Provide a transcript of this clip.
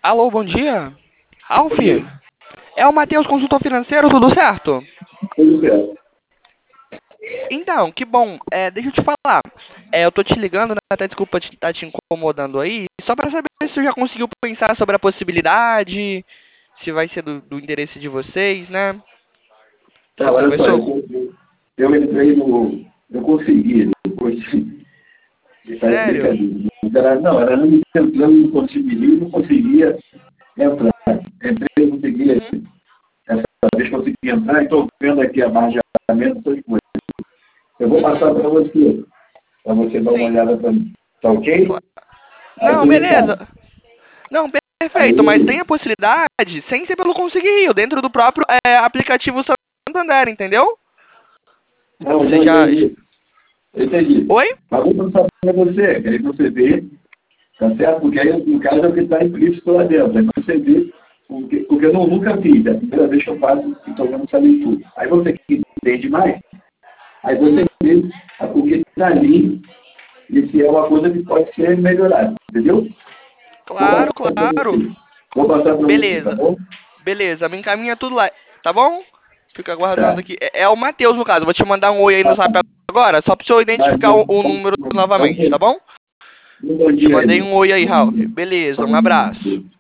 Alô, bom dia. Ralf, Bom dia. é o Matheus, consultor financeiro, tudo certo? Tudo certo. Então, que bom. Deixa eu te falar. Eu tô te ligando, né? Até desculpa estar te incomodando aí, só para saber se você já conseguiu pensar sobre a possibilidade, se vai ser do interesse de vocês, né? Tá, Você olha só, conversou? eu entrei no. Eu consegui, depois de. Parece Sério? brincadeira. Não, era no entrando no conseguiria, não conseguia entrar. Entrei, não conseguia. Uhum. Essa vez consegui entrar, estou vendo aqui a barra de pagamento, essas coisas. Eu vou passar Uhum. para você dar uma Sim. olhada para mim. Tá ok? Cla- Aí Não, você fala. beleza. Não, perfeito, mas Aí, tem a possibilidade, sem ser pelo Conseguir Rio, dentro do próprio aplicativo Santander, entendeu? não, Você já já. entendi. Eu entendi. Oi? Mas vou passar para você, que aí você vê. Tá certo? Porque aí, no caso, é o que está implícito lá dentro. Aí você vê, porque eu nunca fiz. É a primeira vez que eu faço e estou vendo essa leitura. Aí você que entende mais, aí você Hum, vê o que está ali e se é uma coisa que pode ser melhorada. Entendeu? Vou claro, passar para claro. você. Vou passar para você, tá Beleza. bom? Beleza, me encaminha tudo lá, tá bom? Fica aguardando Tá. aqui. É o Matheus, no caso. Vou te mandar um oi aí no Tá, tá. zap agora, só pra eu Mas, identificar o número novamente, tá bom? um bom Te dia mandei aí. um oi aí, Bom Ralph. dia. Beleza, um Bom abraço. dia.